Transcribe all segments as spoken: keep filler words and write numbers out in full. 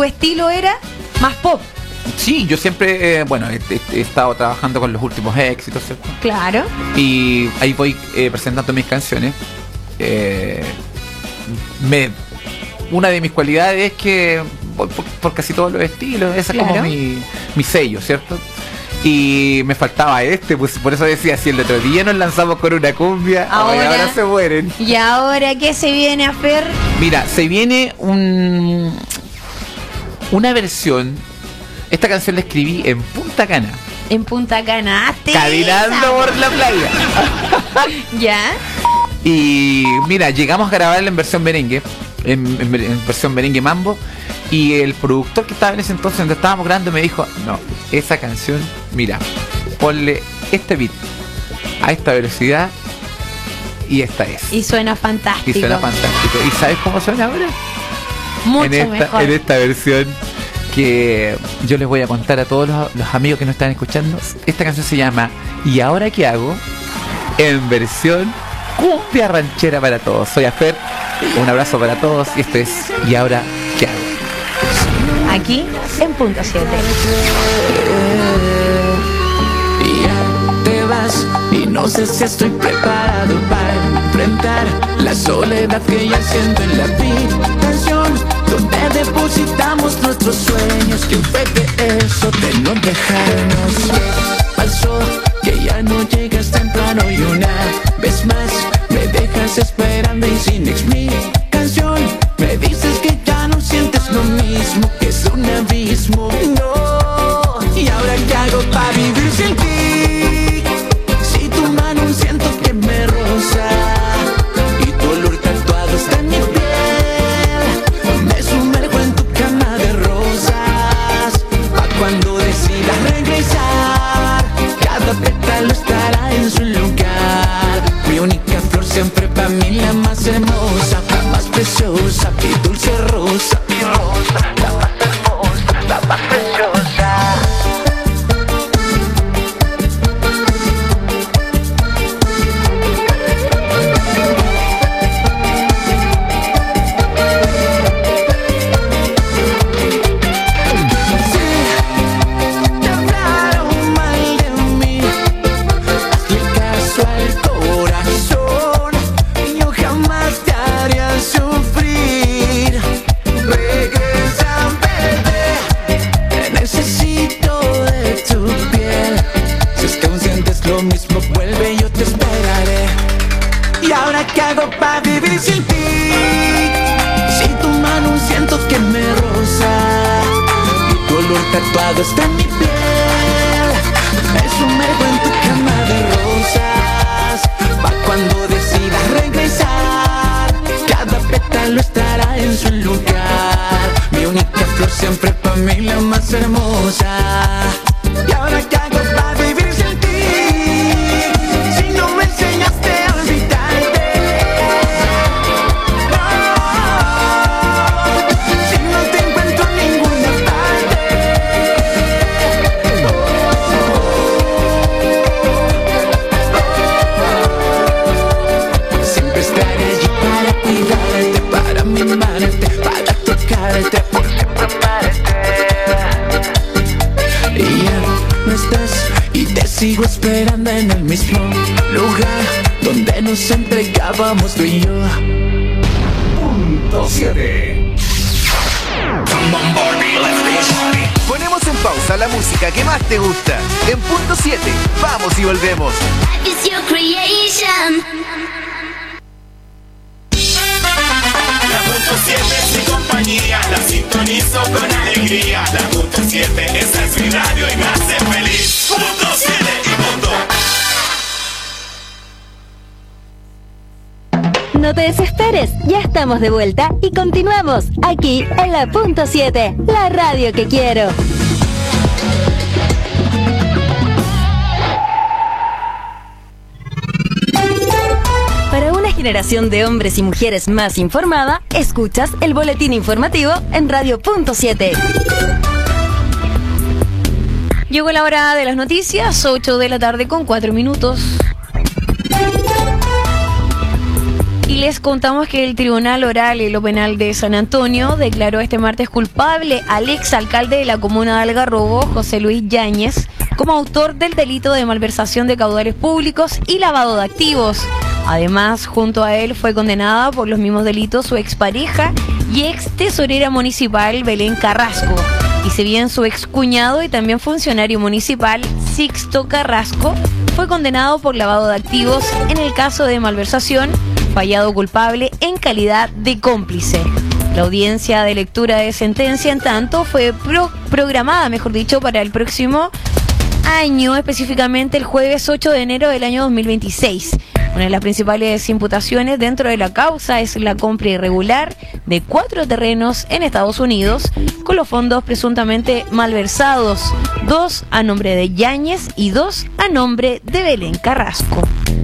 estilo era más pop. Sí, yo siempre, eh, bueno, he, he, he estado trabajando con los últimos éxitos, ¿cierto? Claro. Y ahí voy eh, presentando mis canciones. Eh, me, una de mis cualidades es que voy por, por casi todos los estilos. Ese claro. es como mi, mi sello, ¿cierto? Y me faltaba este, pues por eso decía, si el otro día nos lanzamos con una cumbia, ahora, ahora se mueren. ¿Y ahora qué se viene a hacer? Mira, se viene un una versión. Esta canción la escribí en Punta Cana. En Punta Cana, caminando por la playa. ¿Ya? Y mira, llegamos a grabarla en versión merengue, en, en, en versión merengue mambo. Y el productor que estaba en ese entonces donde estábamos grabando me dijo, no, esa canción, mira, ponle este beat a esta velocidad y esta es. Y suena fantástico. Y suena fantástico. ¿Y sabes cómo suena ahora? Mucho en esta, mejor. En esta versión que yo les voy a contar a todos los, los amigos que nos están escuchando. Esta canción se llama ¿Y ahora qué hago? En versión cumbia ranchera para todos. Soy Afer, un abrazo para todos y esto es ¿Y ahora qué hago? Aquí en Punto siete. Ya te vas y no sé si estoy preparado para enfrentar la soledad que ya siento en la habitación donde depositamos nuestros sueños. ¿Quién fue que eso de no dejarnos? Pasó que ya no llegas temprano y una vez más me dejas esperando y sin explicación me dices que ya no sientes lo mismo, que es un abismo. No, ¿y ahora qué hago para vivir sin ti? Si tu mano siento que me roza y tu olor tatuado está en mi piel, me sumerjo en tu cama de rosas. Pa' cuando decidas regresar, cada pétalo estará en su lugar. Mi única flor siempre pa' mí la más hermosa, la más preciosa, mi dulce rosa, mi rosa, la más hermosa, la más preciosa. ¿Qué hago para vivir sin ti? Si tu mano siento que me roza y tu olor tatuado está en mi piel, me sumerjo en tu cama de rosas. Pa' cuando decidas regresar, cada pétalo estará en su lugar. Mi única flor siempre pa' mí la más hermosa. ¿Y ahora qué hago para vivir sin ti? Si no me enseñaste a olvidar. Para tocarte, por siempre amarte. Y ya no estás y te sigo esperando en el mismo lugar donde nos entregábamos tú y yo. Punto siete. Ponemos en pausa la música que más te gusta. En Punto siete, vamos y volvemos. It's your creation. Punto siete es mi compañía, la sintonizo con alegría. La Punto siete, esa es mi radio y me hace feliz. Punto siete y punto. No te desesperes, ya estamos de vuelta y continuamos aquí en la Punto siete, la radio que quiero. Para una generación de hombres y mujeres más informada, escuchas el boletín informativo en Radio Punto siete. Llegó la hora de las noticias, ocho de la tarde con cuatro minutos. Y les contamos que el Tribunal Oral y lo Penal de San Antonio declaró este martes culpable al exalcalde de la comuna de Algarrobo, José Luis Yáñez, como autor del delito de malversación de caudales públicos y lavado de activos. Además, junto a él fue condenada por los mismos delitos su expareja y ex tesorera municipal Belén Carrasco. Y si bien su excuñado y también funcionario municipal Sixto Carrasco fue condenado por lavado de activos en el caso de malversación, fallado culpable en calidad de cómplice. La audiencia de lectura de sentencia, en tanto, fue pro- programada, mejor dicho, para el próximo año, específicamente el jueves ocho de enero del año dos mil veintiséis. Una de las principales imputaciones dentro de la causa es la compra irregular de cuatro terrenos en Estados Unidos con los fondos presuntamente malversados, dos a nombre de Yáñez y dos a nombre de Belén Carrasco.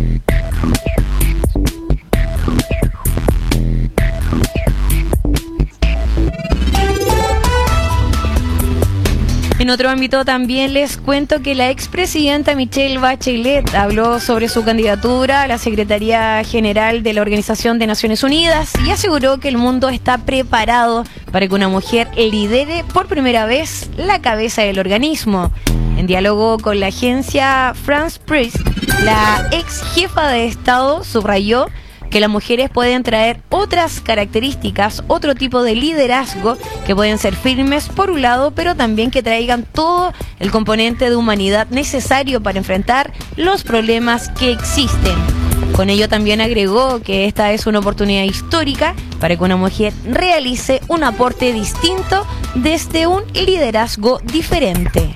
En otro ámbito también les cuento que la expresidenta Michelle Bachelet habló sobre su candidatura a la Secretaría General de la Organización de Naciones Unidas y aseguró que el mundo está preparado para que una mujer lidere por primera vez la cabeza del organismo. En diálogo con la agencia France Press, la ex jefa de Estado subrayó que las mujeres pueden traer otras características, otro tipo de liderazgo, que pueden ser firmes por un lado, pero también que traigan todo el componente de humanidad necesario para enfrentar los problemas que existen. Con ello también agregó que esta es una oportunidad histórica para que una mujer realice un aporte distinto desde un liderazgo diferente.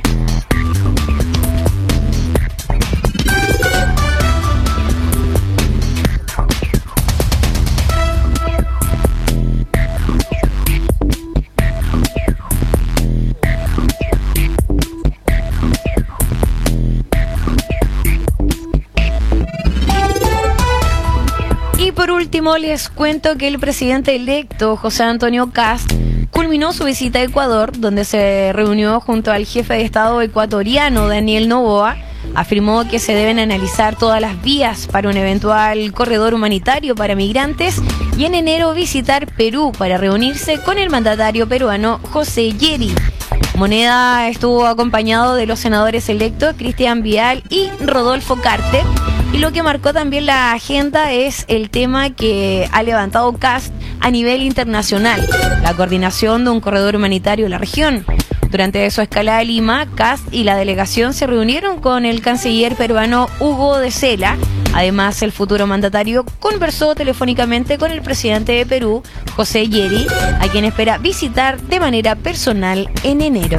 Por último, les cuento que el presidente electo, José Antonio Kast, culminó su visita a Ecuador, donde se reunió junto al jefe de Estado ecuatoriano, Daniel Noboa. Afirmó que se deben analizar todas las vías para un eventual corredor humanitario para migrantes y en enero visitar Perú para reunirse con el mandatario peruano José Yeri. Moneda estuvo acompañado de los senadores electos Cristian Vial y Rodolfo Carter. Y lo que marcó también la agenda es el tema que ha levantado Kast a nivel internacional, la coordinación de un corredor humanitario en la región. Durante su escalada a Lima, Kast y la delegación se reunieron con el canciller peruano Hugo de Sela. Además, el futuro mandatario conversó telefónicamente con el presidente de Perú, José Yeri, a quien espera visitar de manera personal en enero.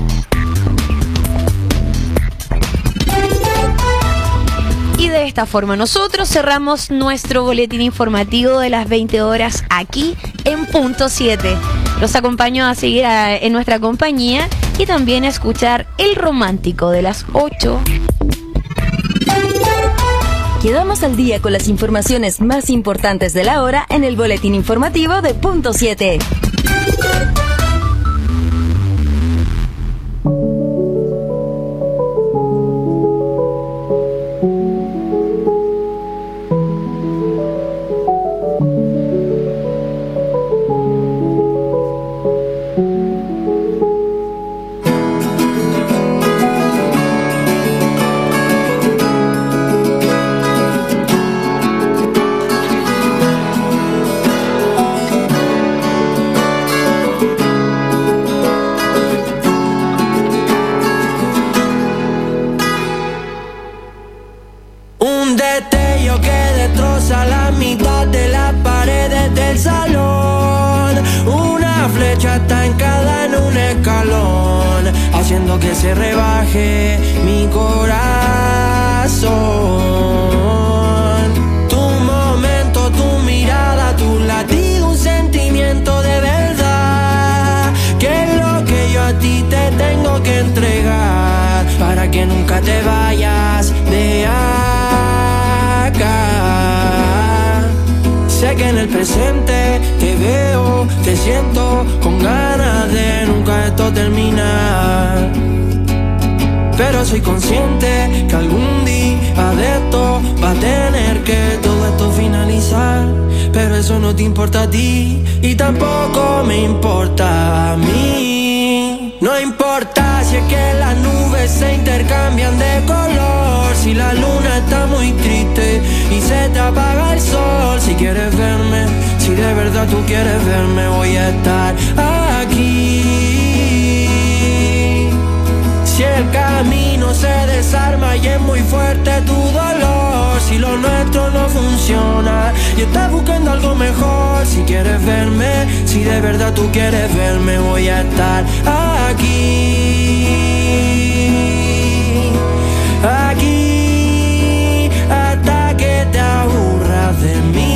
Y de esta forma nosotros cerramos nuestro boletín informativo de las veinte horas aquí en Punto siete. Los acompaño a seguir a, en nuestra compañía y también a escuchar El Romántico de las ocho. Quedamos al día con las informaciones más importantes de la hora en el boletín informativo de Punto siete. Que se rebaje mi corazón. Tu momento, tu mirada, tu latido, un sentimiento de verdad, que es lo que yo a ti te tengo que entregar, para que nunca te vayas de acá. Sé que en el presente te veo, te siento con ganas de nunca esto terminar. Pero soy consciente que algún día de esto va a tener que todo esto finalizar. eso no te importa a ti y tampoco me importa a mí. No importa si es que las nubes se intercambian de color, si la luna está muy triste y se te apaga el sol. Si quieres verme, si de verdad tú quieres verme, voy a estar aquí. Si el camino se desarma y es muy fuerte tu dolor, si lo nuestro no funciona y estás buscando algo mejor, si quieres verme, si de verdad tú quieres verme, voy a estar aquí, aquí, hasta que te aburras de mí.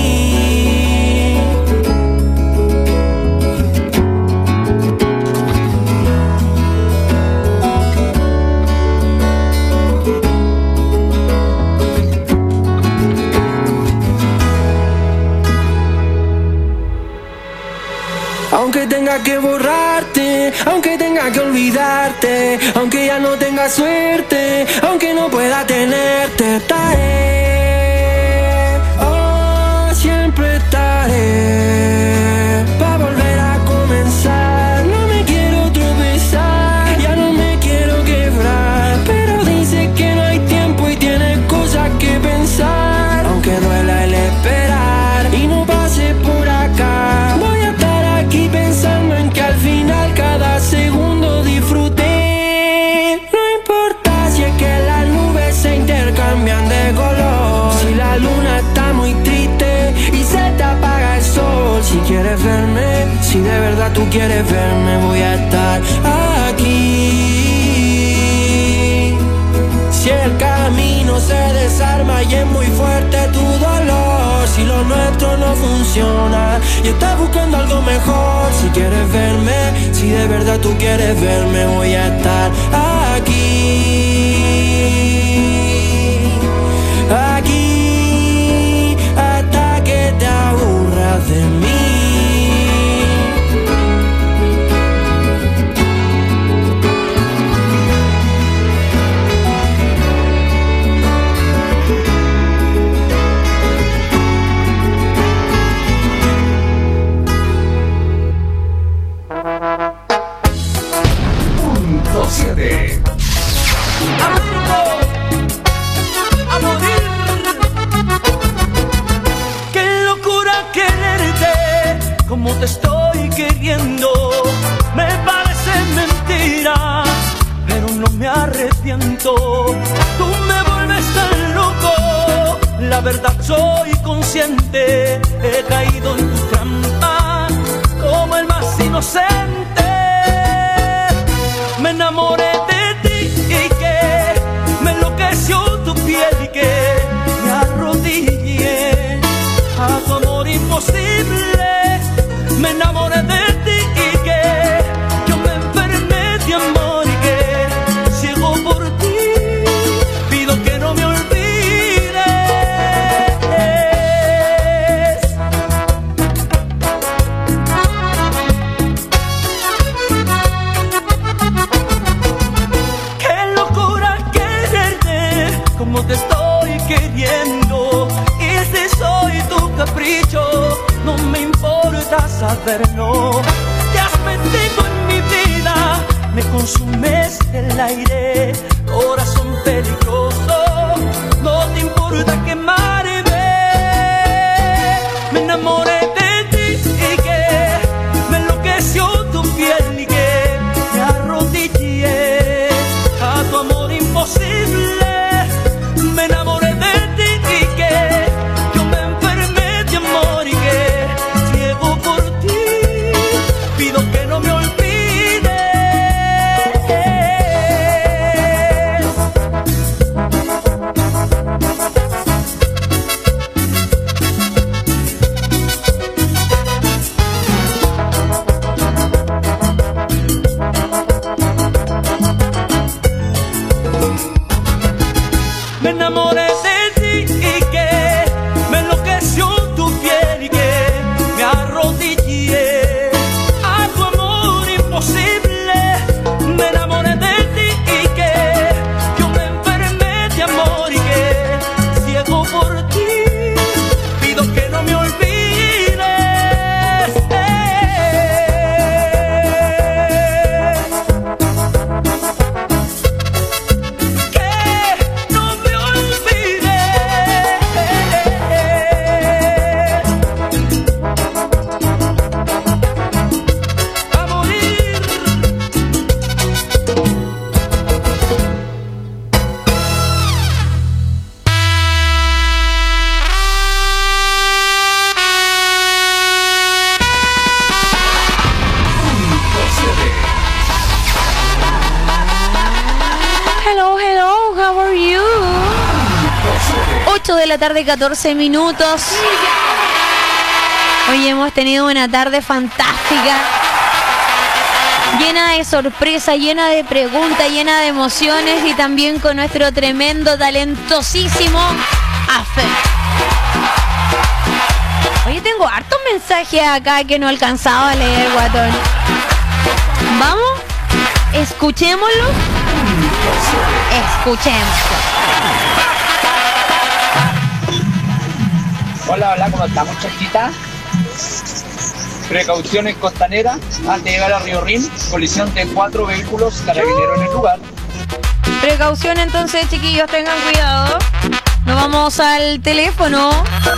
Aunque tenga que borrarte, aunque tenga que olvidarte, aunque ya no tenga suerte, aunque no pueda tenerte, estaré, oh, siempre estaré, pa' volver a comenzar. No me quiero tropezar, ya no me quiero quebrar, pero dice que no hay tiempo y tienes cosas que pensar. Aunque duela el esperar y no pase por acá, voy a estar aquí pensando en que al final cada segundo disfruté. No importa si es que las nubes se intercambian de color, si la luna está muy triste y se te apaga el sol. Si quieres verme, si de verdad tú quieres verme, voy a estar aquí. Si el camino se desarma y es muy fuerte tu dolor, si lo nuestro no funciona y estás buscando algo mejor, si quieres verme, si de verdad tú quieres verme, voy a estar aquí, aquí, hasta que te aburras de mí. siete. A morir. Qué locura quererte como te estoy queriendo. Me parece mentira, pero no me arrepiento. Tú me vuelves tan loco, la verdad soy consciente. He caído en tu trampa como el más inocente. Me enamoré de ti y que me enloqueció tu piel y que me arrodillé a tu amor imposible. Me enamoré de ti y que yo me enfermé de amor y que ciego por ti pido que no me olvides. Como te estoy queriendo, y si soy tu capricho, no me importa saberlo. Te has metido en mi vida, me consumes el aire, corazón peligroso, no te importa quemarme. Me enamoré de ti y que me enloqueció tu piel y que me arrodillé a tu amor imposible. Me enamoré de ti y que yo me enfermé de amor y que ciego por ti pido que no me olvides. Hello, hello, how are you? ocho de la tarde, catorce minutos. Hoy hemos tenido una tarde fantástica, llena de sorpresa, llena de preguntas, llena de emociones y también con nuestro tremendo, talentosísimo Afe. Oye, tengo hartos mensajes acá que no he alcanzado a leer, guatón. Vamos, escuchémoslo. Escuchémoslo. Hola, hola, ¿cómo estamos, chiquita? Precauciones costaneras antes de llegar a Río Rin, colisión de cuatro vehículos, carabineros en el lugar. Precaución entonces, chiquillos, tengan cuidado. Nos vamos al teléfono.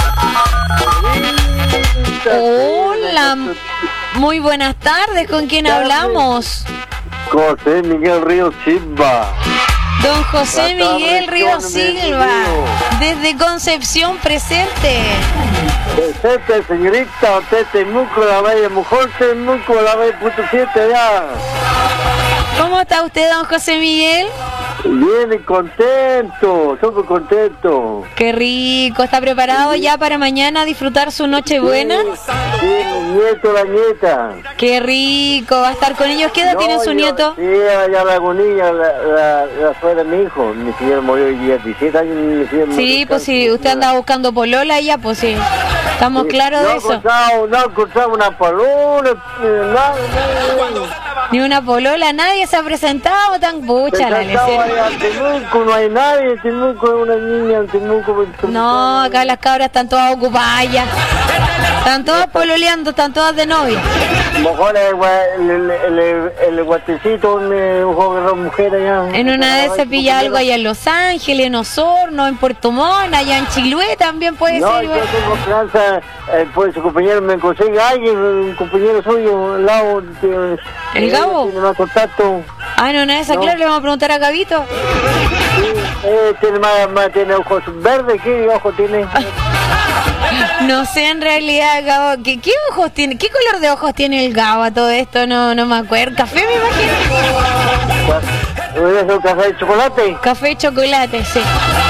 Hola, muy buenas tardes, ¿con quién hablamos? José Miguel Río Silva. Don José Miguel Río Silva, desde Concepción presente. Presente, señorita, usted Temuco, la Valle Mejor, Temuco, la Valle punto siete ya. ¿Cómo está usted, don José Miguel? Bien y contento, súper contento. Qué rico, ¿está preparado ya para mañana disfrutar su noche buena? Sí, sí, mi nieto, la nieta. Qué rico, ¿va a estar con ellos? ¿Qué edad no, tiene su yo, nieto? Sí, allá la agonía, la, la, la fue de mi hijo. Mi señor murió hoy día, diecisiete años. Mi señor sí, pues sí, si usted anda buscando polola ya, pues sí. Estamos sí, claros no de eso. Encontrado, no he encontrado una polola, nada, nada. Ni una polola, nadie se ha presentado tan bucha la lección. En Temuco no hay nadie, en Temuco es una niña, en Temuco. No, acá las cabras están todas ocupadas ya. Están todas pololeando, están todas de novia. Mejor el, el, el, el, el guatecito, un, un joven de mujer allá. En una de esas pilla algo allá en Los Ángeles, en Osorno, en Puerto Montt, allá en Chiloé también puede no, ser. No, yo tengo esperanza, eh, pues su compañero me consiga alguien, un compañero suyo, al lado. De, ¿El Gabo? Tiene más contacto. Ah, no, nada de esa, no. Claro, le vamos a preguntar a Gabito. Sí, eh, tiene, más, más, tiene ojos verdes, ¿qué ojos tiene? No sé en realidad, Gabo, ¿qué, ¿qué ojos tiene? ¿Qué color de ojos tiene el Gabo a todo esto? No, no me acuerdo. ¿Café, me imagino? ¿Es un café de chocolate? Café de chocolate, sí.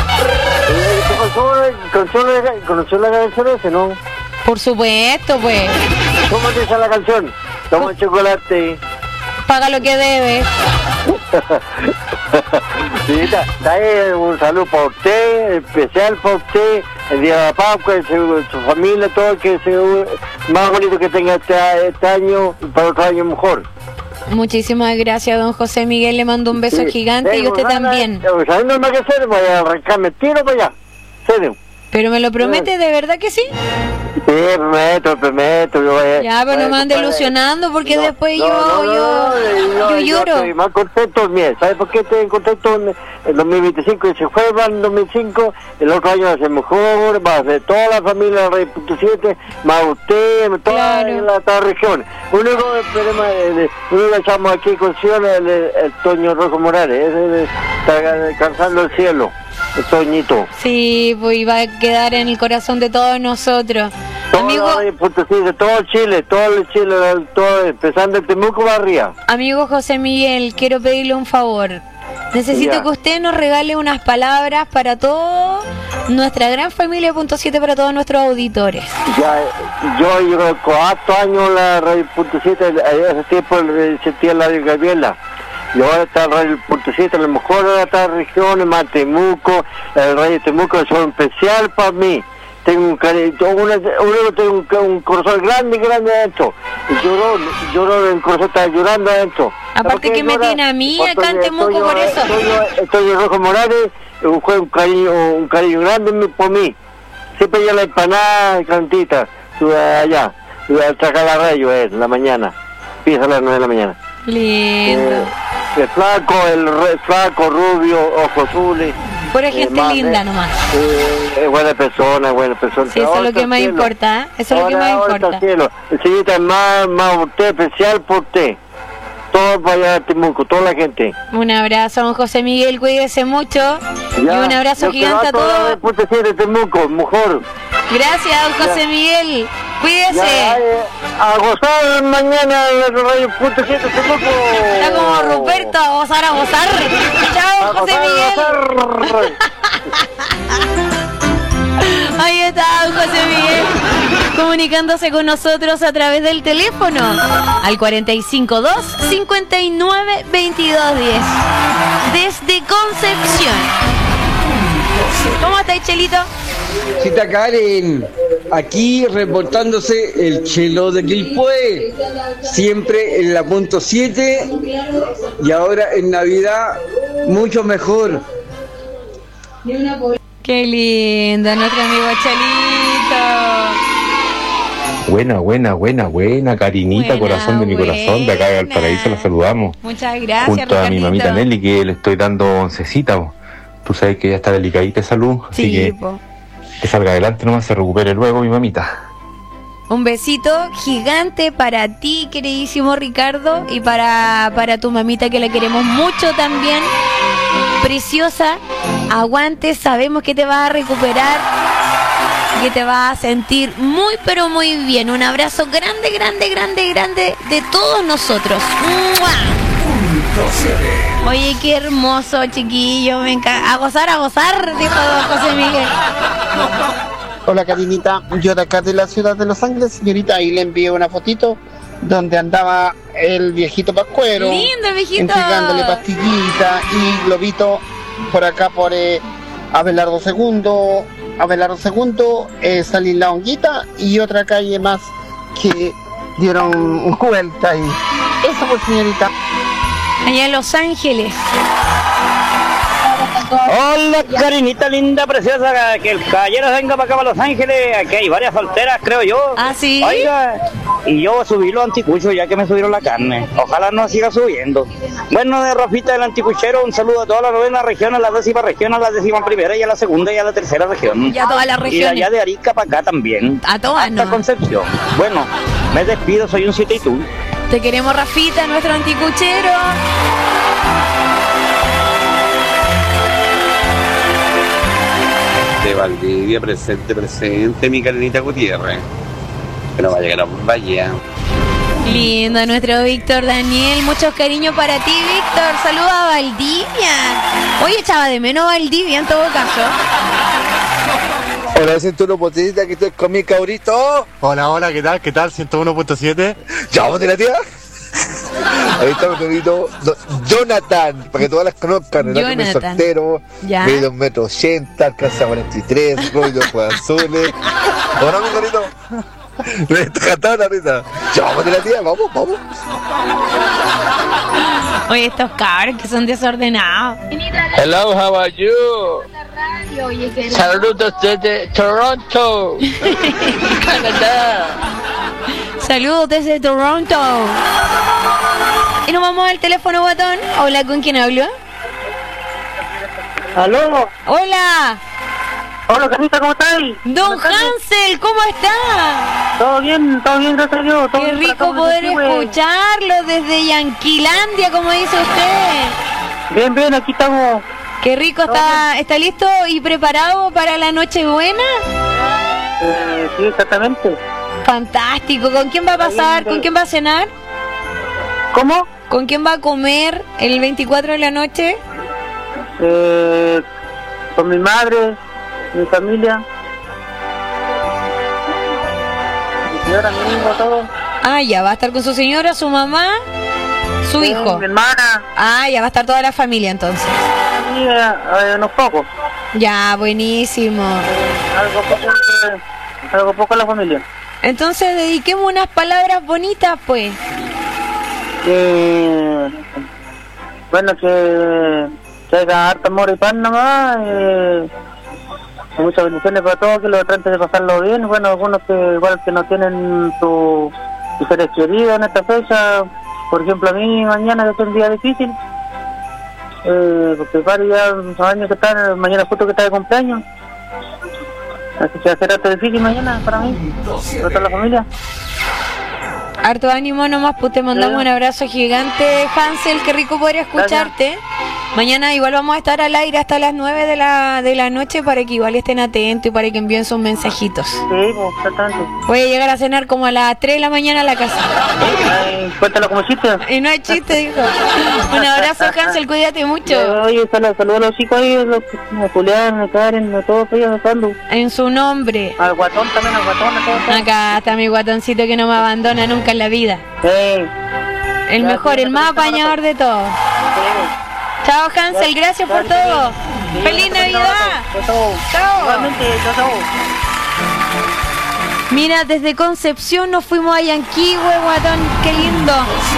¿Conoció la canción ese, no? Por supuesto, pues. ¿Cómo te sale la canción? Toma chocolate. Paga lo que debes. Sí, está, está ahí un saludo para usted, especial para usted, el día de la Pascua, su, su familia, todo, que sea más bonito que tenga este, este año y para otro año mejor. Muchísimas gracias, don José Miguel, le mando un beso sí, gigante sí, y usted Rosana, también. ¿Sabes no más que hacer? Voy a arrancarme tiro para allá. Cede. ¿Pero me lo promete de verdad que sí? Sí, prometo, prometo. Yo, eh, ya, pero no me ande ilusionando porque no, después no, yo, no, no, yo, no, yo, yo lloro. Yo estoy más contento, mire, ¿sabes por qué estoy contento en el dos mil veinticinco? Y se juega en dos mil cinco, el otro año va a ser mejor, va a ser toda la familia de Rey punto siete, más usted, toda claro. la, la región. Único problema, uno lo echamos aquí con Sion, el, el, el Toño Rojo Morales, ese está descansando el cielo. El Toñito. Sí, pues va a quedar en el corazón de todos nosotros. Todo, amigo, sí, todo Chile, todo el Chile, todo, empezando el Temuco para arriba. Amigo José Miguel, quiero pedirle un favor. Necesito ya. que usted nos regale unas palabras para todo nuestra gran familia punto siete, para todos nuestros auditores. Ya, yo llevo cuatro años la Radio punto siete, hace tiempo sentía la de Gabriela. Y ahora está el Radio punto siete, a lo mejor ahora está regiones, más Temuco, el Radio Temuco es un especial para mí. Tengo un cariño, uno, uno tengo un, un corazón grande, grande adentro. Y lloro, lloro, el corazón está llorando adentro. Aparte que me tiene a mí acá en Temuco por eso. Estoy, estoy Rojo Morales, un, un cariño, un cariño grande por mí. Siempre ya la empanada cantita, allá, al sacar la radio es, en la mañana. Empieza a las nueve de la mañana. Lindo. Eh, el flaco, el re, flaco, rubio, ojos azules. Pura gente eh, linda eh, nomás. Eh, es buena persona, buena persona. Sí, eso es lo que más importa, ¿eh? Eso es lo que más importa. Cielo. Señorita, es más, más usted, especial por usted. Todo para allá de Temuco, toda la gente. Un abrazo, don José Miguel, cuídese mucho. Ya, y un abrazo gigante a todos. Temuco, mejor. Gracias, don José ya. Miguel. Cuídese. Ya, eh, a gozar mañana en el Radio Punto siete. Está como Ruperto, a gozar, a gozar. Chao, José Miguel. Ahí está José Miguel comunicándose con nosotros a través del teléfono al cuatro cinco dos, cinco nueve, veintidós diez desde Concepción. ¿Cómo estáis, Chelito? Cita Karen, aquí reportándose el Chelo de Quilpué, siempre en la punto siete y ahora en Navidad mucho mejor. Qué lindo, nuestro amigo Chelito. Buena, buena, buena, buena, Karinita, buena, corazón de mi buena. Corazón, de acá de Valparaíso, la saludamos. Muchas gracias, junto Ricardito. A mi mamita Nelly, que le estoy dando oncecita. Tú sabes que ella está delicadita de salud, sí, así que po. que salga adelante nomás, se recupere luego, mi mamita. Un besito gigante para ti, queridísimo Ricardo, y para, para tu mamita, que la queremos mucho también. Preciosa, aguante, sabemos que te vas a recuperar, que te vas a sentir muy pero muy bien. Un abrazo grande, grande, grande, grande de todos nosotros. ¡Mua! Oye, qué hermoso, chiquillo, me encanta. A gozar, a gozar, dijo José Miguel. Hola, Karinita, yo de acá de la ciudad de Los Ángeles, señorita, ahí le envié una fotito donde andaba el viejito Pascuero. Lindo, viejito. Entregándole pastillita y globito por acá por eh, Abelardo segundo, Abelardo segundo, eh, Salín La Honguita y otra calle más que dieron un vuelta ahí. Eso pues, señorita. Allá en Los Ángeles. Hola, Karinita linda, preciosa, que el caballero venga para acá para Los Ángeles, aquí hay varias solteras, creo yo. ¿Ah, sí? Oiga, y yo subí los anticuchos ya que me subieron la carne, ojalá no siga subiendo. Bueno, de Rafita del Anticuchero, un saludo a toda la novena región, a la décima región, a la décima primera y a la segunda y a la tercera región. Y a todas las regiones. Y de allá de Arica para acá también. A todas, hasta no. Concepción. Bueno, me despido, soy un siete y tú. Te queremos, Rafita, nuestro anticuchero. De Valdivia, presente, presente, mi Karinita Gutiérrez. Que no va a llegar a Vaya. Lindo, nuestro Víctor Daniel. Muchos cariños para ti, Víctor. Saludos a Valdivia. Oye, echaba de menos Valdivia en todo caso. Hola, ciento uno punto siete, aquí estoy con mi cabrito. Hola, hola, ¿qué tal? ¿Qué tal? ciento uno punto siete. Ya, vamos de la tía. Ahí está mi cabrito Jonathan, para que todas las conozcan. El hombre soltero, medio un metro ochenta, alcanza cuarenta y tres, rubio, ojos azules. Hola, mi cabrito. Me está cantando la risa. Ya, vamos de la tía, vamos, vamos. Oye, estos cabros que son desordenados. Hello, how are you? Saludos desde Toronto, Canadá. Saludos desde Toronto. Y nos vamos al teléfono, guatón. Hola, ¿con quién hablo? ¿Aló? Hola. Hola, Carita, ¿cómo estás? Don Hansel, ¿cómo está? Todo bien, todo bien, gracias a Dios. Qué rico poder escucharlo desde Yanquilandia, como dice usted. Bien, bien, aquí estamos. Qué rico, está, ¿está listo y preparado para la Nochebuena? Eh, sí, exactamente. Fantástico. ¿Con quién va a pasar? ¿Con quién va a cenar? ¿Cómo? ¿Con quién va a comer el veinticuatro de la noche? Eh, con mi madre, mi familia, mi señora, mi hijo, todo. Ah, ya, va a estar con su señora, su mamá, su sí, hijo. Mi hermana. Ah, ya va a estar toda la familia entonces. Sí, eh, eh, unos pocos. Ya, buenísimo. Eh, algo poco, eh, algo poco a la familia. Entonces dediquemos unas palabras bonitas, pues. Que bueno, que, que haya harta amor y pan nomás, eh, muchas bendiciones para todos, que lo traten de pasarlo bien. Bueno, algunos que igual que no tienen su, sus seres queridos en esta fecha, por ejemplo a mí mañana que es un día difícil, eh, porque varios ya los años que están, mañana justo que está de cumpleaños, así que va a ser harto difícil mañana para mí, para toda la familia. Harto ánimo nomás, pues te mandamos sí. un abrazo gigante, Hansel, qué rico poder escucharte. Gracias. Mañana igual vamos a estar al aire hasta las nueve de la, de la noche para que igual estén atentos y para que envíen sus mensajitos. Sí, pues, exactamente. Voy a llegar a cenar como a las tres de la mañana a la casa. Ay, cuéntalo como chiste. Y no hay chiste, dijo. Un abrazo, Hansel, cuídate mucho. Oye, saludos a los chicos ahí, a Julián, a Karen, a todos ellos, salud. En su nombre. Al guatón también, al guatón. A todos. Acá está mi guatoncito que no me abandona nunca en la vida. Sí. El Ya, mejor, sí, el más apañador de todos. Chao, Hansel, gracias por todo. ¡Feliz Navidad! Chao. Igualmente, chao. Mira, desde Concepción nos fuimos a Yanquihue, guatón, qué lindo.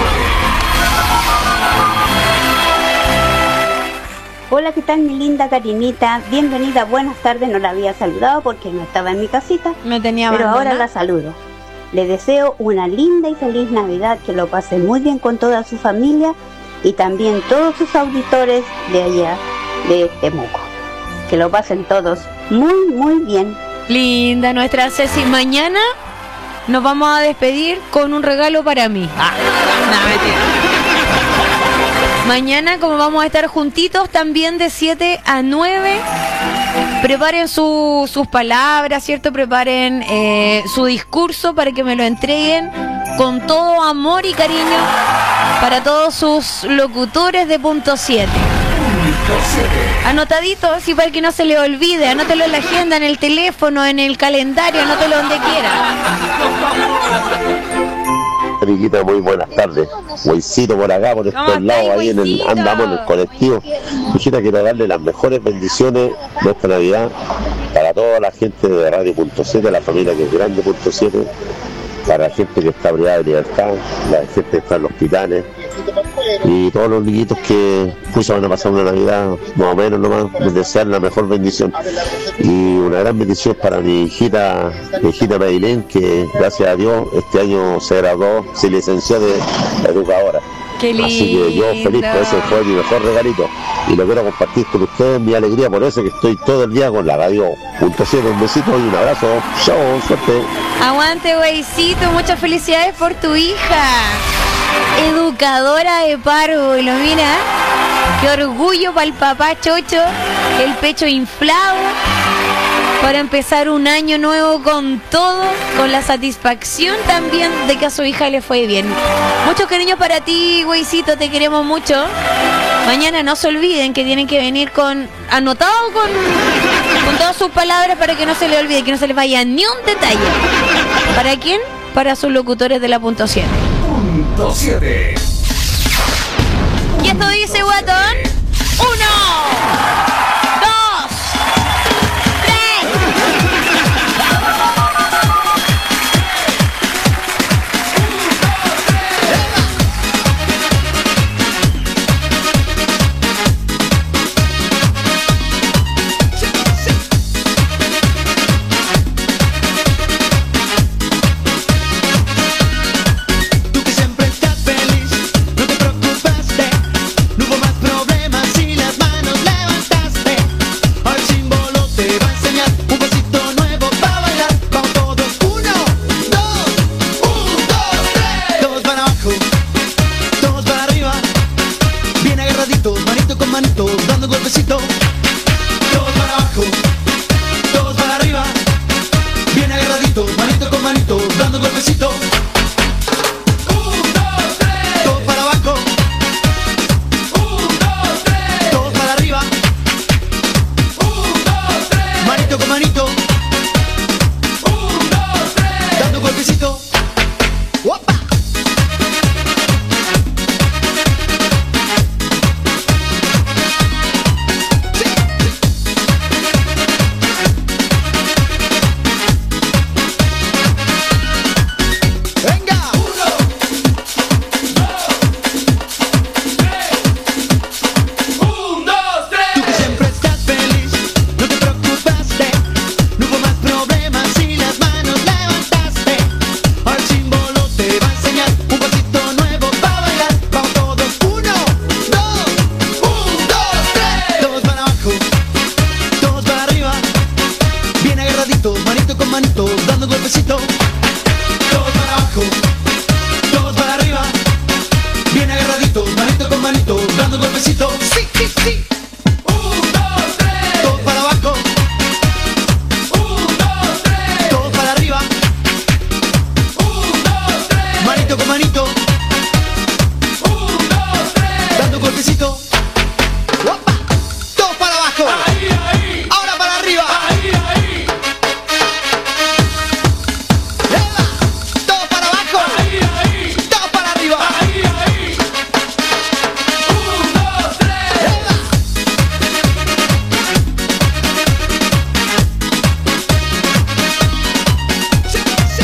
Hola, ¿qué tal mi linda Karinita? Bienvenida, buenas tardes, no la había saludado porque no estaba en mi casita. Me tenía Pero abandonada. ahora la saludo. Le deseo una linda y feliz Navidad, que lo pase muy bien con toda su familia y también todos sus auditores de allá, de Temuco. Que lo pasen todos muy, muy bien. Linda nuestra Ceci. Mañana nos vamos a despedir con un regalo para mí. Ah, no, mentira. Mañana, como vamos a estar juntitos también de siete a nueve, preparen su, sus palabras, ¿cierto? Preparen eh, su discurso para que me lo entreguen con todo amor y cariño para todos sus locutores de Punto siete. Anotadito, así para que no se le olvide, anótelo en la agenda, en el teléfono, en el calendario, anótelo donde quiera. Riquita, muy buenas tardes. Huesito por acá, por estos lados, ahí en el, andamos en el colectivo. Hijita, quiero darle las mejores bendiciones de esta Navidad para toda la gente de Radio Punto siete, la familia que es grande Punto siete, para la gente que está privada de libertad, la gente que está en los hospitales y todos los niñitos que pues, van a pasar una Navidad más o menos nomás, les desear la mejor bendición. Y una gran bendición para mi hijita, mi hijita Maylene, que gracias a Dios este año se graduó, se licenció de educadora. Qué lindo. Así que yo feliz, por ese fue mi mejor regalito y lo quiero compartir con ustedes, mi alegría, por eso que estoy todo el día con la Radio Punto siete. Un besito y un abrazo. Chao, suerte. Aguante, güeycito, muchas felicidades por tu hija. Educadora de párvulo, y lo mira, qué orgullo para el papá Chocho, el pecho inflado, para empezar un año nuevo con todo, con la satisfacción también de que a su hija le fue bien. Muchos cariños para ti, güeycito, te queremos mucho. Mañana no se olviden que tienen que venir con, anotado con, con todas sus palabras para que no se les olvide, que no se les vaya ni un detalle. ¿Para quién? Para sus locutores de la Punto siete. Punto siete. Y esto dice, guatón, uno, dos, tres. Tú que siempre estás feliz, no te preocupaste, no hubo más problemas y las manos levantaste. Ahora el símbolo te va a enseñar un pasito nuevo para bailar. Vamos todos, uno, dos, un, dos, tres. Todos para abajo, todos para arriba, bien agarraditos, manito con manito, dando un golpecito. Todos para abajo, todos para arriba, bien agarraditos, manito con manito, dando un golpecito. Todos para abajo, todos para arriba, manito con manito, dando un golpecito. ¡Guapa! golpecito. ¡Opa! Todos para abajo. Ahí, ahí. Ahora para arriba. Ahí, ahí. ¡Eva! Todos para abajo. Ahí, ahí. Todos para arriba. Ahí, ahí. Un, dos, tres. ¡Eva! Sí, sí.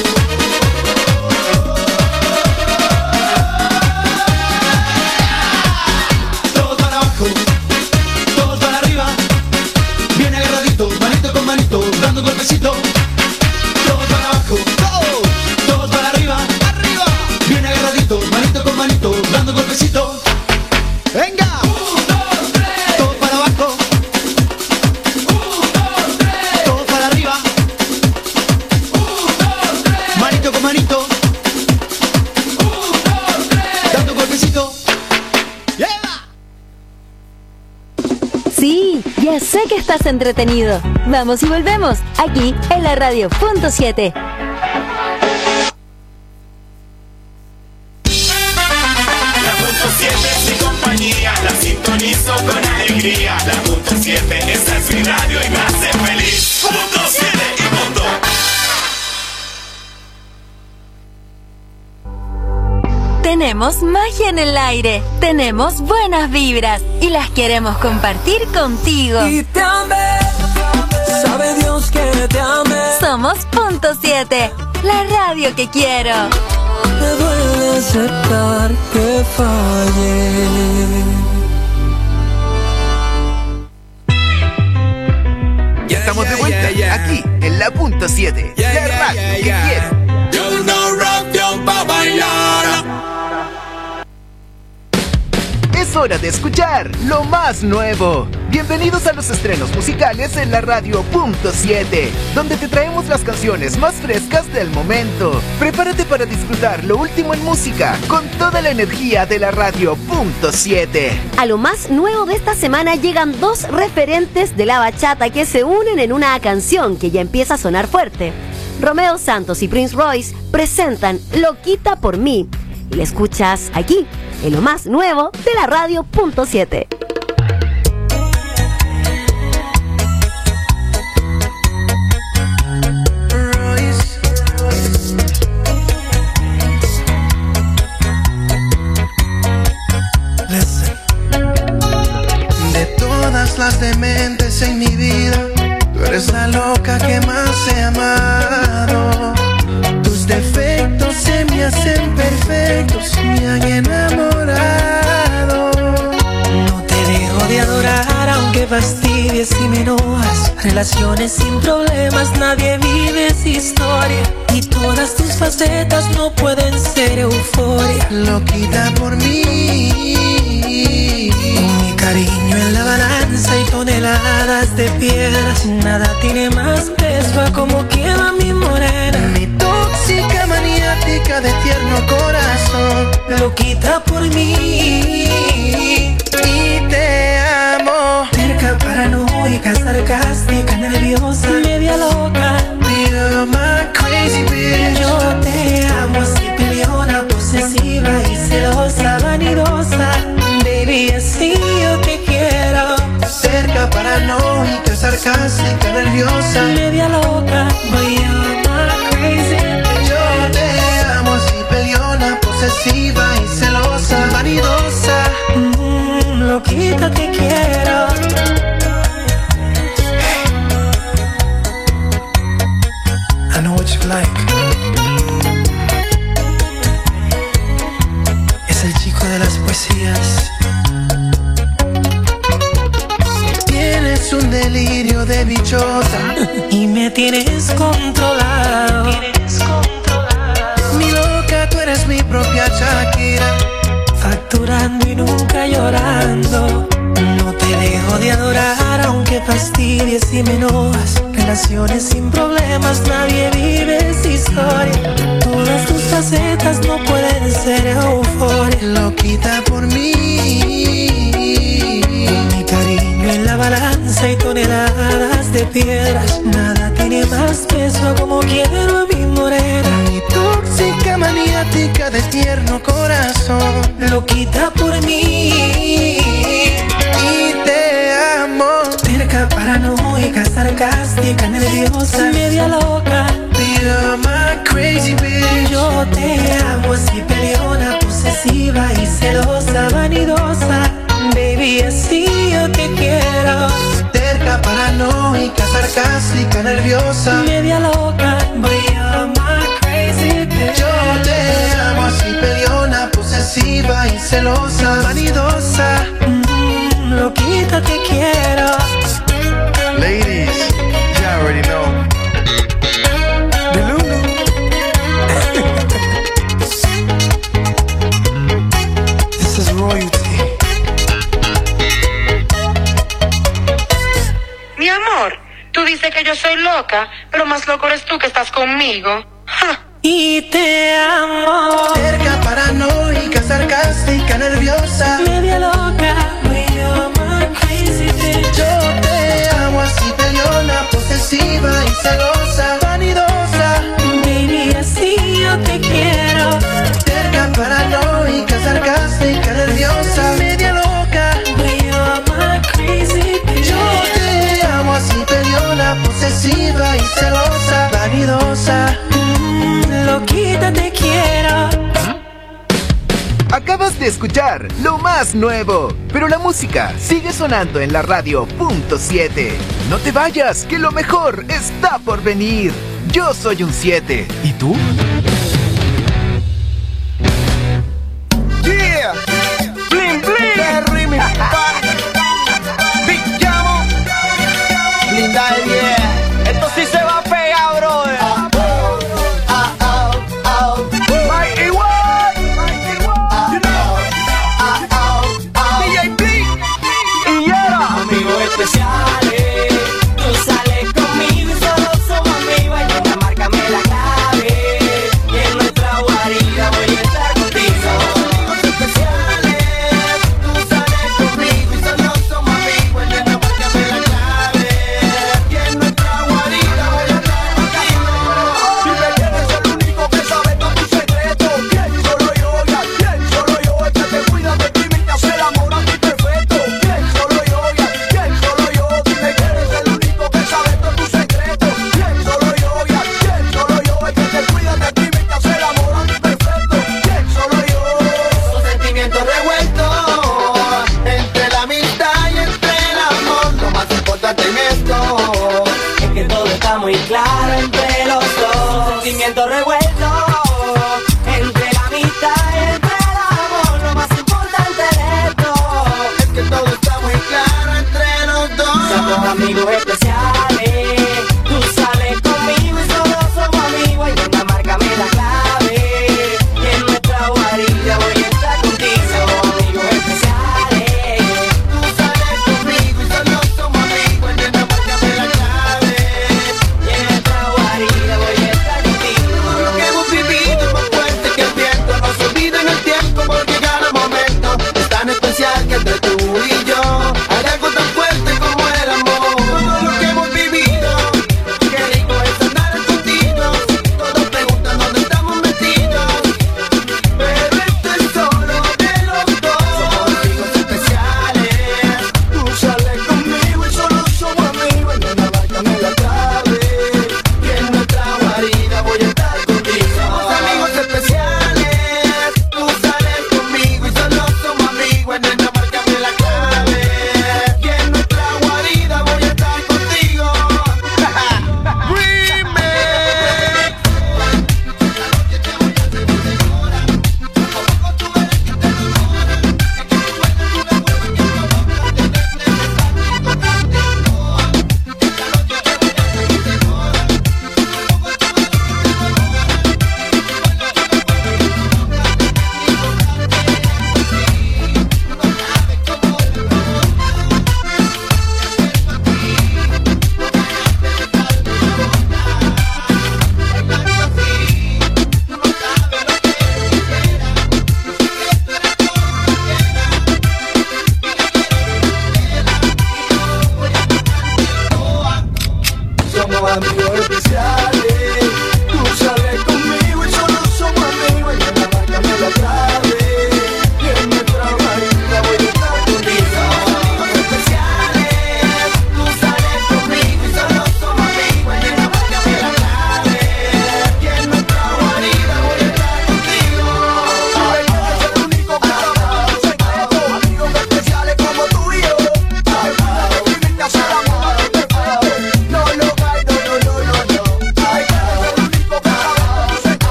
Todos para abajo. Todos para arriba. Bien agarradito, manito con manito, dando golpecito. Todos para abajo. Todos. Todos para arriba. Arriba. Bien agarradito, manito con manito, dando golpecito. Venga. Un, dos, tres. Todos para abajo. Un, dos, tres. Todos para arriba. Un, dos, tres. Manito con manito. Un, dos, tres. Dando golpecito. Sí, ya sé que estás entretenido. Vamos y volvemos, aquí en la radio punto siete. La punto siete es mi compañía, la sintonizo con alegría. La punto siete, esa es mi radio y me hace feliz. Punto siete y punto. Tenemos magia en el aire, tenemos buenas vibras y las queremos compartir contigo. Y te amé, sabe Dios que te amé. Somos Punto siete, la radio que quiero. Me duele aceptar que fallé. Ya estamos de vuelta aquí en la punto siete, la radio que quiero. Yo no rock pa' bailar. Es hora de escuchar lo más nuevo. Bienvenidos a los estrenos musicales en la radio punto siete, donde te traemos las canciones más frescas del momento. Prepárate para disfrutar lo último en música con toda la energía de la radio punto siete. A lo más nuevo de esta semana llegan dos referentes de la bachata que se unen en una canción que ya empieza a sonar fuerte. Romeo Santos y Prince Royce presentan Loquita por mí. Y la escuchas aquí, en lo más nuevo de la radio punto siete. De todas las dementes en mi vida, tú eres la loca que más he amado. Tus defectos se me hacen perfectos, me han enamorado. No te dejo de adorar aunque fastidies y me enojas. Relaciones sin problemas, nadie vive esa historia. Y todas tus facetas no pueden ser euforia. Loquita por mí, con mi cariño en la balanza y toneladas de piedras. Nada tiene más peso a como quema mi morena. Mi tóxica maniática de tierno corazón. Loquita por mí y te amo. Terca, paranoica, sarcástica, nerviosa, media loca. You're my crazy bitch. Yo te amo así, peleona, posesiva y celosa, vanidosa. Baby, así yo te quiero. Cerca, paranoica, sarcástica, nerviosa, media loca. But you're my crazy. Yo te amo así, peleona, posesiva y celosa, vanidosa. Mm, loquita te quiero. I know what you like. Es el chico de las poesías. Tienes un delirio de bichota y me tienes controlado. Mi loca, tú eres mi propia Shakira, facturando y nunca llorando. No te dejo de adorar aunque fastidies y me enojas. Relaciones sin problemas, nadie vive esa historia. Todas tus facetas no pueden ser euforia. Loquita por mí, mi cariño en la balanza y toneladas de piedras. Nada tiene más peso como quiero a mi morena. Mi tóxica maniática de tierno corazón. Loquita por mí única, sarcástica, nerviosa, media loca. You're my crazy bitch. Yo te amo así, peleona, posesiva y celosa, vanidosa. Baby, así yo te quiero. Terca, paranoica, sarcástica, nerviosa, media loca. But you're my crazy bitch. Yo te amo así, peleona, posesiva y celosa, vanidosa. Mm, loquita, te quiero. Ladies, you already know. This is royalty. Mi amor, tú dices que yo soy loca, pero más loco eres tú que estás conmigo. ¡Ja! Y te amo. Cerca, paranoica, sarcástica, nerviosa, media loca. You're my crazy bitch. Yo te amo así, peleona, posesiva y celosa, vanidosa. Baby, así yo te quiero. Cerca, paranoica, sarcástica, nerviosa, media loca. You're my crazy bitch. Yo te amo así, peleona, posesiva y celosa, vanidosa. Loquita, te quiero. Acabas de escuchar lo más nuevo, pero la música sigue sonando en la radio punto siete. No te vayas, que lo mejor está por venir. Yo soy un siete. ¿Y tú? Yeah, bling bling. Terry, mi papá. Big Llamo. Blinda de diez. Esto sí se va a pegar, brother. Especiales, tú sales conmigo y solo somos amigos. Y nunca márcame la clave. Y en nuestra guarida voy a estar contigo. Amigos especiales, tú sales conmigo y solo somos amigos. Y nunca márcame la clave. Y en nuestra guarida voy a estar contigo. Si me quieres el único que sabe todo tu secreto. Bien, solo yo, ya, bien, solo yo. Es que te cuidas de ti y te hace el amor a ti perfecto. Bien, solo yo, ya, bien, solo yo. Si me quieres el único que sabe todo tu secreto. Bien, solo yo, ya, bien, solo yo. Es que te cuidas de ti y te hace el amor a ti perfecto. Bien, solo yo. Son sentimientos revueltos entre la amistad y entre el amor. Lo más importante en esto es que todo está muy claro entre los dos. Son sentimientos revueltos entre la amistad y entre el amor. Lo más importante de esto es que todo está muy claro entre los dos. Somos amigos especiales. Tú sales conmigo y solo somos amigos. Y nunca márcame la clave. Y en nuestra guarida voy a estar contigo. Somos amigos especiales. Tú sales conmigo y solo somos amigos. Y nunca márcame la clave. Y en nuestra guarida voy a estar contigo. Lo que hemos vivido es más fuerte que el viento. No se olvida en el tiempo porque cada momento es tan especial que entre tú y yo hay algo tan fuerte como el amor. Todo lo que hemos vivido, qué rico es andar escondidos. Todos preguntan dónde estamos metidos, pero esto es solo de los dos. Somos amigos especiales. Tú sales conmigo y solo somos amigos. Y nena, márcame la clave. Y en nuestra guarida voy a estar contigo. Somos amigos especiales. Tú sales conmigo y solo somos amigos. Y nena, márcame la clave.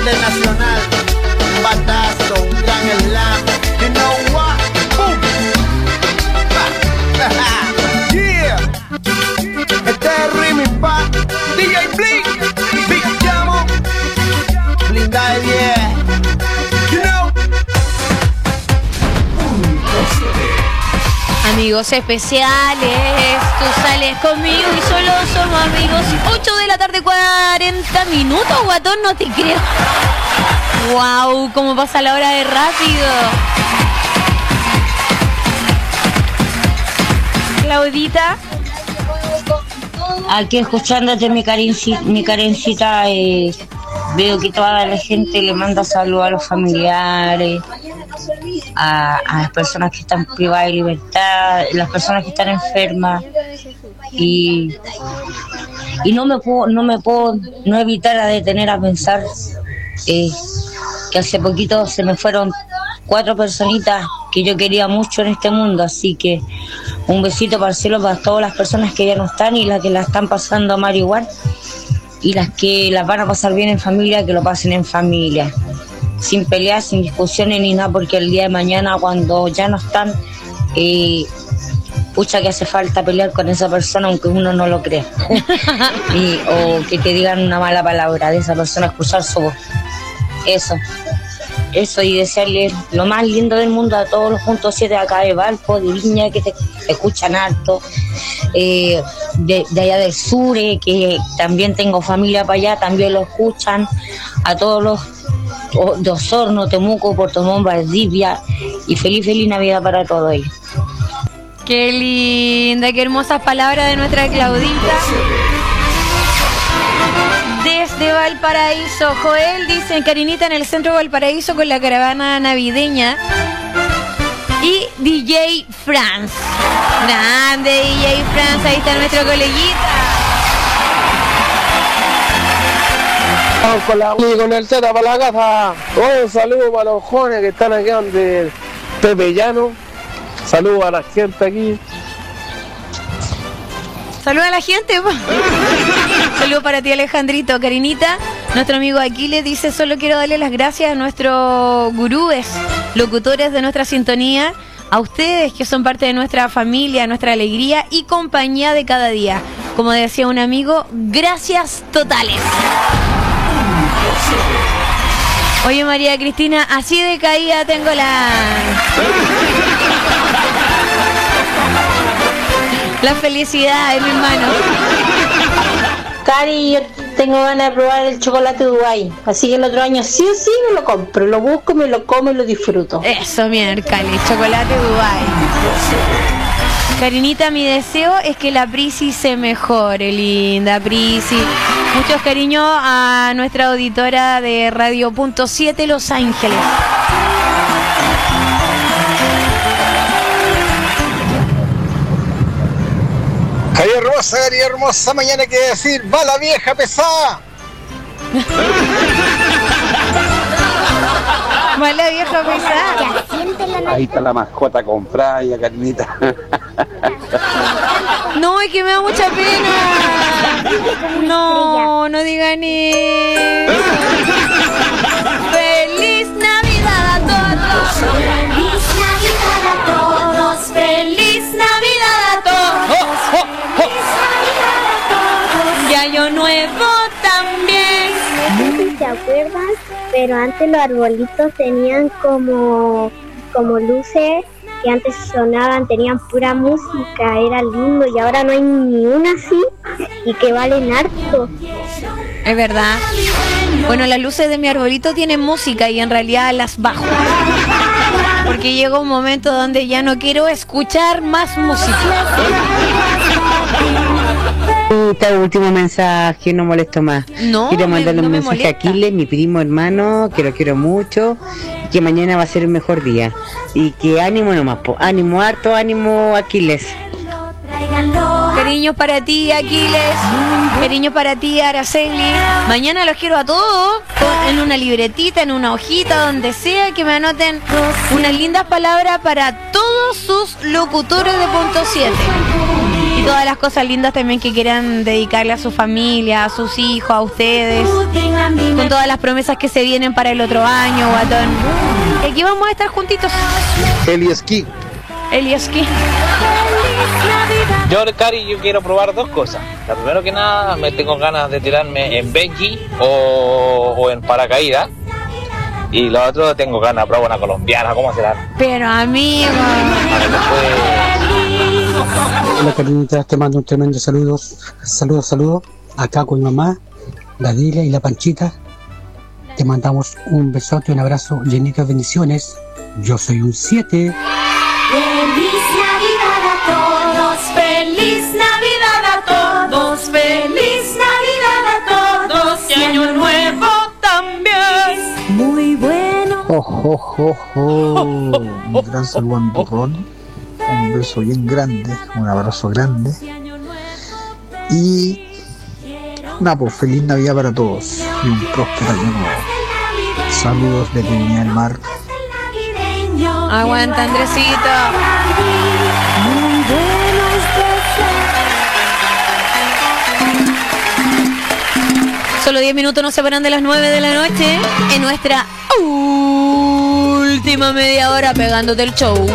internacional, un batazo, un gran slam. You know what? Boom. Yeah. Este es Remy Pa, D J Blink, Big Llamo, Blinda de diez. You know. Amigos especiales, tú sales conmigo y solo somos amigos. ocho de la tarde, cuarenta minutos, guatón, no te creo. Wow, cómo pasa la hora de rápido. Claudita. Aquí escuchándote, mi carencita, mi carencita eh, veo que toda la gente le manda saludos a los familiares, a, a las personas que están privadas de libertad, las personas que están enfermas, y, y no me puedo, no me puedo no evitar a detener a pensar eh, que hace poquito se me fueron cuatro personitas que yo quería mucho en este mundo, así que un besito para el cielo para todas las personas que ya no están y las que la están pasando mal igual, y las que las van a pasar bien en familia, que lo pasen en familia, sin pelear, sin discusiones ni nada, porque el día de mañana cuando ya no están, eh, pucha que hace falta pelear con esa persona aunque uno no lo crea. y, o que te digan una mala palabra de esa persona, escuchar su voz. Eso. Eso, y desearle lo más lindo del mundo a todos los puntos siete acá de Valpo, de Viña, que te, te escuchan harto, eh, de, de allá del sur, eh, que también tengo familia para allá, también lo escuchan, a todos los de Osorno, Temuco, Puerto Montt, Valdivia, y feliz, feliz Navidad para todos ellos. Qué linda, qué hermosas palabras de nuestra Claudita. Desde Valparaíso, Joel dice, Karinita en el centro de Valparaíso con la caravana navideña y D J Franz. Grande D J Franz, ahí está nuestro coleguita. Vamos con la y con el Z para la casa. Un saludo para los jóvenes que están aquí donde Pepe Llano. Saludos a la gente aquí. Saluda a la gente. Saludos para ti, Alejandrito. Karinita, nuestro amigo Aquiles dice, solo quiero darle las gracias a nuestros gurúes, locutores de nuestra sintonía, a ustedes que son parte de nuestra familia, nuestra alegría y compañía de cada día. Como decía un amigo, gracias totales. Oye, María Cristina, así de caída tengo la... La felicidad, mi hermano. Cari, yo tengo ganas de probar el chocolate Dubái, así que el otro año sí o sí me lo compro, lo busco, me lo como y lo disfruto. Eso, miércoles, chocolate Dubái. Karinita, mi deseo es que la Prisi se mejore, linda Prisi. Muchos cariños a nuestra auditora de Radio Punto siete Los Ángeles. Cari hermosa, cari hermosa, mañana hay que decir, va la vieja pesada. Va la vieja pesada. Ahí está la mascota comprada ya, Karinita. No, es que me da mucha pena. No, no digan eso. ¡Feliz Navidad a todos! ¡Feliz Navidad a todos! ¡Feliz Navidad a todos! ¡Oh, oh, oh! ¡Feliz Navidad a todos! ¡Y año nuevo también! No sé si te acuerdas, pero antes los arbolitos tenían como, como luces que antes sonaban, tenían pura música, era lindo, y ahora no hay ni una así y que valen harto. Es verdad. Bueno, las luces de mi arbolito tienen música y en realidad las bajo. Porque llega un momento donde ya no quiero escuchar más música. Este último mensaje, no molesto más. No, quiero mandarle me, no un mensaje molesta. a Aquiles, mi primo hermano, que lo quiero mucho, y que mañana va a ser el mejor día. Y que ánimo nomás, po. Ánimo, harto ánimo, Aquiles. Cariños para ti, Aquiles. Cariños para ti, Araceli. Mañana los quiero a todos en una libretita, en una hojita, donde sea, que me anoten unas lindas palabras para todos sus locutores de Punto siete. Y todas las cosas lindas también que quieran dedicarle a su familia, a sus hijos, a ustedes, con todas las promesas que se vienen para el otro año, guatón. Y aquí vamos a estar juntitos. Eli Esquí. Eli Esquí. Yo, Cari, yo quiero probar dos cosas. La primero que nada, me tengo ganas de tirarme en Benji o, o en paracaídas. Y lo otro, tengo ganas de probar una colombiana. ¿Cómo será? Pero, amigo. Hola, Carinita, te mando un tremendo saludos. Saludos, saludos. Acá con mi mamá, la Dilia y la Panchita. Te mandamos un besote, un abrazo, llenitas de bendiciones. Yo soy un siete. Feliz Navidad a todos, feliz Navidad a todos, feliz Navidad a todos y Año Nuevo también. Muy bueno. Oh, oh, oh, oh. Un gran saludo a mi porrón, un beso bien grande, un abrazo grande y nada, pues feliz Navidad para todos y un próspero año nuevo. Saludos desde Viña del Mar. Aguanta, Andresito. Solo diez minutos nos separan de las nueve de la noche en nuestra última media hora pegándote el show.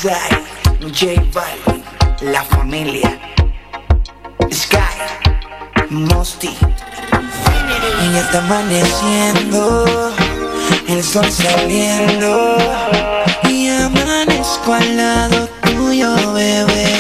Zay, J Balvin, La Familia, Sky, Mosty. Y ya está amaneciendo, el sol saliendo, y amanezco al lado tuyo, bebé.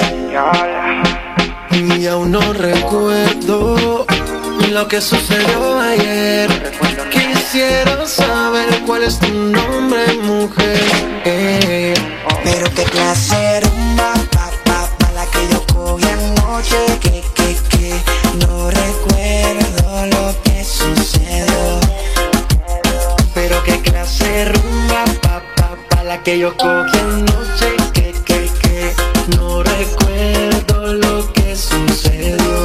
Y aún no recuerdo lo que sucedió ayer. Quisiera saber cuál es tu nombre, mujer. eh. Pero qué clase rumba, pa, pa, pa, la que yo cogí anoche. Que, que, que, no recuerdo lo que sucedió. Pero qué clase rumba, pa, pa, pa, la que yo cogí anoche. Que, que, que, no recuerdo lo que sucedió.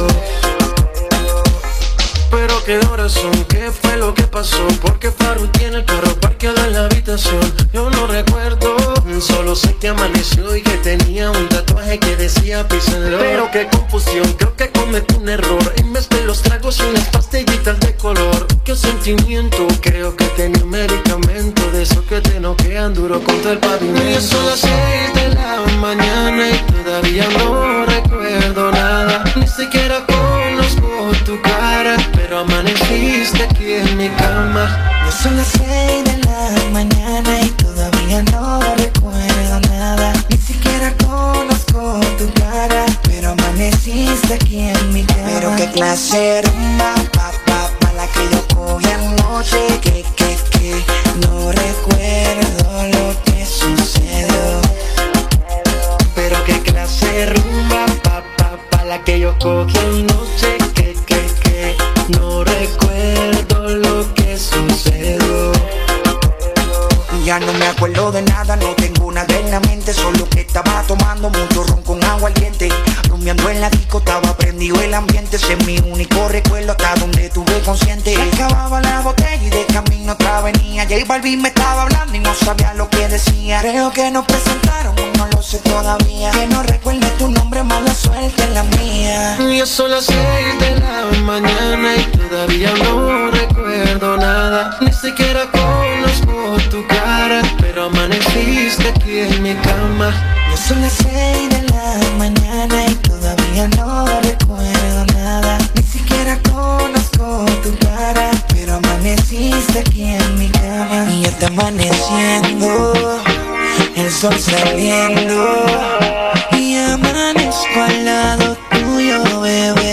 Pero qué horas son, qué fue lo que pasó. Porque Faru tiene el carro parqueado en la habitación. Yo no recuerdo, solo sé que amaneció y que tenía un tatuaje que decía Peace and Love. Pero qué confusión, creo que cometí un error. En vez de los tragos y unas pastillitas de color. Qué sentimiento, creo que tenía un medicamento de esos que te noquean duro contra el pavimento. Y son las seis de la mañana y todavía no recuerdo nada. Ni siquiera conozco tu cara, pero amaneciste aquí en mi cama. Ya son las seis de la mañana y todavía no recuerdo nada. Ni siquiera conozco tu cara, pero amaneciste aquí en mi cama. Pero qué clase rumba, pa, pa, pa, la que yo cogí anoche. Que, que, que, no recuerdo lo que sucedió. Pero qué clase rumba, pa, pa, pa, la que yo cogí anoche. Que, que, que, no recuerdo lo que sucedió. Ya no me acuerdo de nada, no tengo nada en la mente. Solo que estaba tomando mucho ron con agua al diente. Rumiando en la disco, estaba prendido el ambiente. Ese es mi único recuerdo hasta donde tuve consciente. Se acababa la botella y de camino otra venía. J Balvin me estaba hablando y no sabía lo que decía. Creo que nos presentaron, no lo sé todavía. Que no recuerde tu nombre, mala suerte en la mía. Ya son las seis de la mañana y todavía no recuerdo nada. Ni siquiera conozco tu cara, pero amaneciste aquí en mi cama. Ya son las seis de la mañana y todavía no recuerdo nada. Ni siquiera conozco tu cara, pero amaneciste aquí en mi cama. Y ya está amaneciendo, el sol saliendo, y amanezco al lado tuyo, bebé.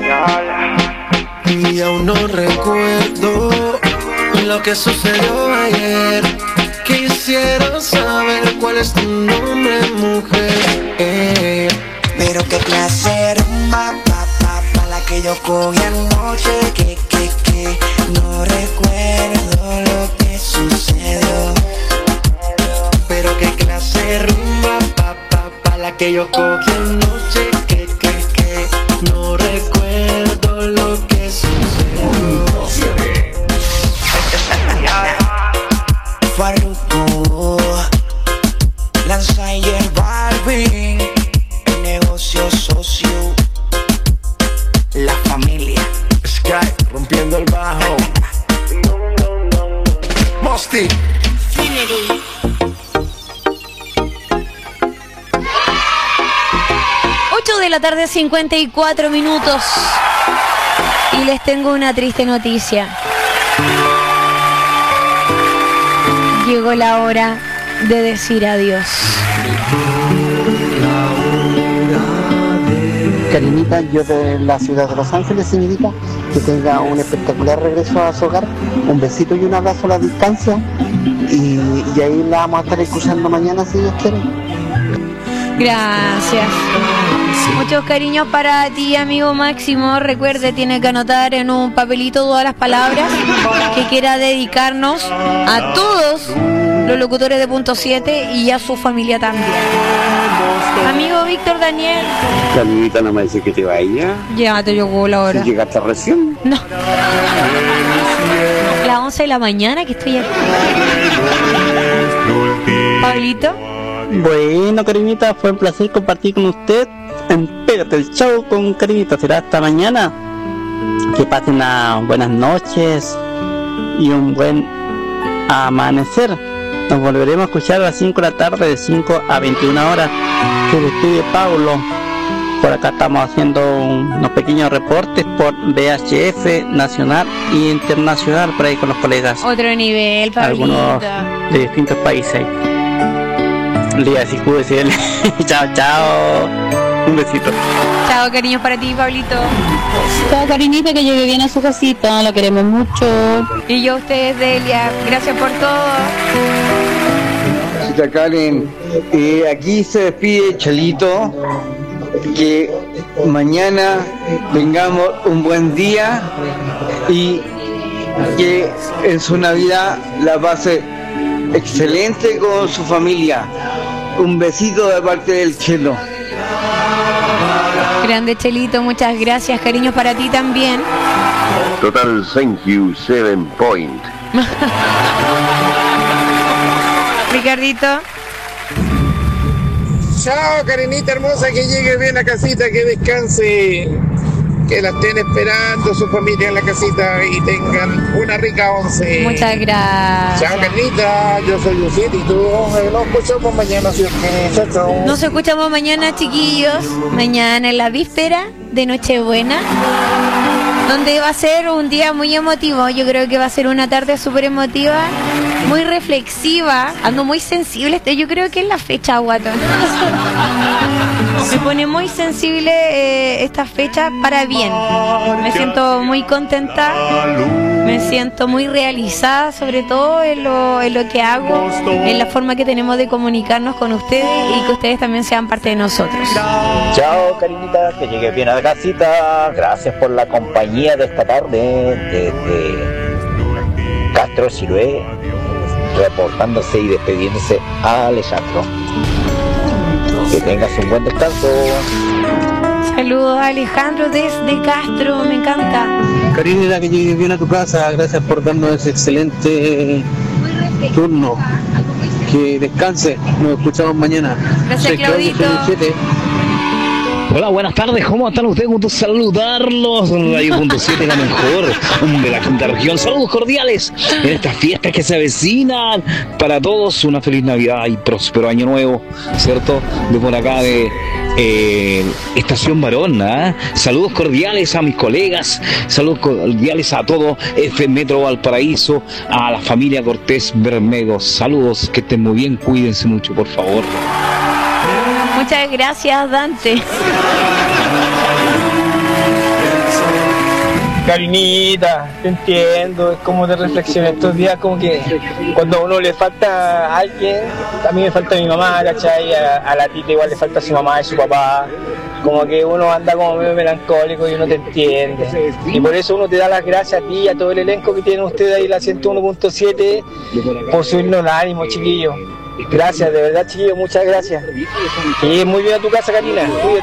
Y aún no recuerdo lo que sucedió ayer. Quisiera saber cuál es tu nombre, mujer. eh. Pero qué clase rumba, pa, pa, pa, la que yo cogí anoche. Que, que, que, no recuerdo lo que sucedió. Pero qué clase rumba, pa, pa, pa, la que yo cogí anoche. Que, que, que, no recuerdo lo que sucedió. Farruko, Lanza y J Balvin, el negocio socio, La Familia, Sky rompiendo el bajo, Mosty. ocho de la tarde, cincuenta y cuatro minutos. Y les tengo una triste noticia. Llegó la hora de decir adiós. Karinita, yo de la ciudad de Los Ángeles, señorita, que tenga un espectacular regreso a su hogar, un besito y un abrazo a la distancia, y, y ahí la vamos a estar escuchando mañana si Dios quiere. Gracias. Muchos cariños para ti, amigo Máximo. Recuerde, tiene que anotar en un papelito todas las palabras que quiera dedicarnos a todos los locutores de Punto siete y a su familia también. Amigo Víctor Daniel. Carlita, no me dice que te vaya. Ya te llegó la hora. ¿Si llegaste recién? No. Las once de la mañana que estoy aquí. Pablito. Bueno, Karinita, fue un placer compartir con usted. Empérate el show con Karinita. Será hasta mañana. Que pasen unas buenas noches y un buen amanecer. Nos volveremos a escuchar a las cinco de la tarde, de cinco a veintiuna horas, que el estudio Paulo. Por acá estamos haciendo unos pequeños reportes por V H F nacional e internacional, por ahí con los colegas. Otro nivel, Pablito. Algunos de distintos países. Lía, si cuídese. Chao, chao. Un besito. Chao, cariños para ti, Pablito. Chao, cariñita, que llegue bien a su casita. La queremos mucho. Y yo a ustedes, Delia. Gracias por todo. Chita Karen, eh, aquí se despide Chalito. Que mañana tengamos un buen día y que en su Navidad la pase excelente con su familia. Un besito de parte del Chelo. Grande Chelito, muchas gracias, cariños para ti también. Total, thank you, seven point. Ricardito. Chao, Karinita hermosa, que llegue bien a casita, que descanse, que la estén esperando su familia en la casita y tengan una rica once. Muchas gracias. Chao, Karinita, yo soy Lucieta y tú, nos escuchamos mañana, ¿sí? Chao, chao. Nos escuchamos mañana, chiquillos, mañana en la víspera de Nochebuena, donde va a ser un día muy emotivo. Yo creo que va a ser una tarde súper emotiva, muy reflexiva, ando muy sensible. Yo creo que es la fecha, guatón. Me pone muy sensible eh, esta fecha para bien. Me siento muy contenta, me siento muy realizada, sobre todo en lo, en lo que hago, en la forma que tenemos de comunicarnos con ustedes y que ustedes también sean parte de nosotros. Chao, Karinita, que llegue bien a la casita. Gracias por la compañía de esta tarde desde Castro Sirué, reportándose y despediéndose a Alejandro. Que tengas un buen descanso. Saludos a Alejandro desde Castro, me encanta. Karinita, que llegues bien a tu casa, gracias por darnos ese excelente turno. Que descanse, nos escuchamos mañana. Gracias, Soy Claudito. Claudio, Hola, buenas tardes, ¿cómo están ustedes? Gusto saludarlos. Radio punto siete, la mejor de la quinta región. Saludos cordiales en estas fiestas que se avecinan. Para todos, una feliz Navidad y próspero año nuevo, ¿cierto? De por acá de eh, Estación Barón, ¿eh? Saludos cordiales a mis colegas, saludos cordiales a todo F Metro Valparaíso, a la familia Cortés Bermejo. Saludos, que estén muy bien, cuídense mucho, por favor. Muchas gracias, Dante. Karinita, te entiendo, es como de reflexión estos días, como que cuando a uno le falta a alguien, a mí me falta mi mamá, ¿cachai? A, a la tita igual le falta a su mamá y su papá, como que uno anda como medio melancólico y uno te entiende, y por eso uno te da las gracias a ti y a todo el elenco que tienen ustedes ahí, la ciento uno punto siete, por subirnos el ánimo, chiquillos. Gracias, de verdad, chiquillos, muchas gracias. Y muy bien a tu casa, Karina. Cuídate.